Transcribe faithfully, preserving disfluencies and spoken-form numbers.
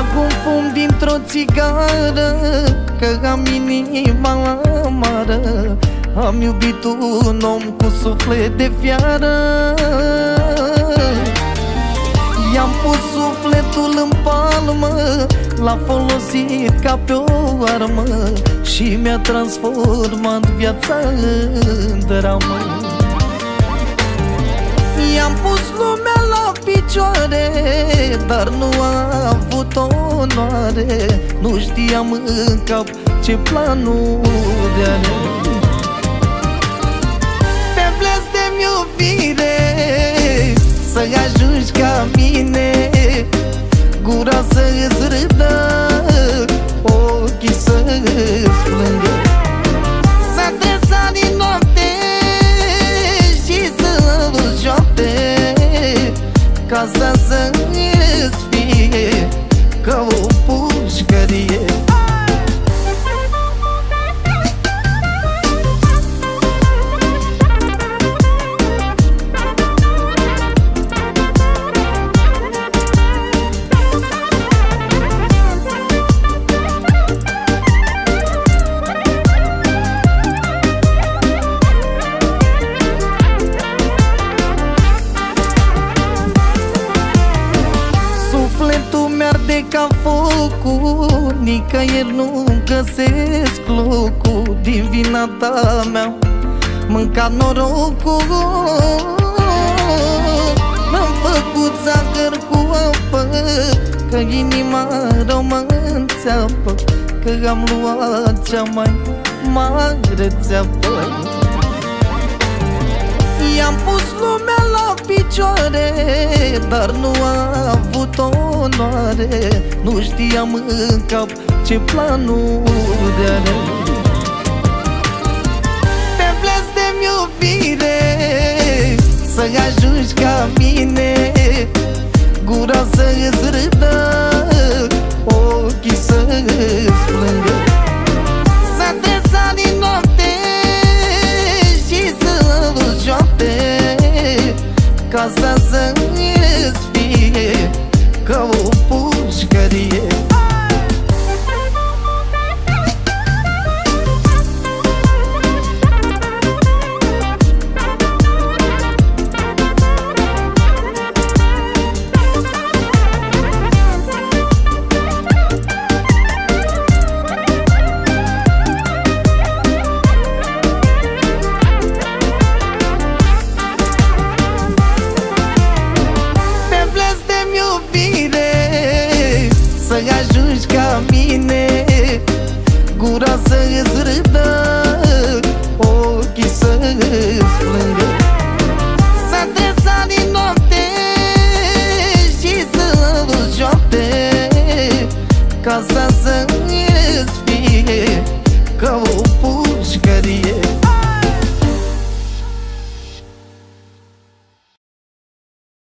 Trag un fum dintr-o țigară, că am inima amară. Am iubit un om cu suflet de fiară. I-am pus sufletul în palmă, l-a folosit ca pe o armă și mi-a transformat viața în dramă. I-am pus lumea la picioare, dar nu a avut onoare. Nu știam în cap ce planuri are. Pe blestem iubire, să ajungi ca mine, gura să-ți râdă, ochii să-ți plângă. Să te sari noapte și să-ți joapte, casa să-ți fie ca o pușcărie. Sufletul mi-arde ca focul, nicăieri nu găsesc locul. Din vina ta mi-am mâncat norocul. M-am făcut zahăr cu apă, că inima rău mă înțeapă, că am luat cea mai mare țeapă. I-am pus lumea la picioare, dar nu a avut onoare. Nu știam în cap ce planuri are. Te blestem iubire, să ajungi ca mine, gura să-ți râdă, ochii să-ți plângă. Să te sari noapte și să-ți joapte, casa să-ți fie ca o pușcărie. Să ajungi ca mine, gura să-ți râdă, ochii să-ți plângă. Să te sari noapte și să-ți joapte, casa să-ți fie ca o pușcărie.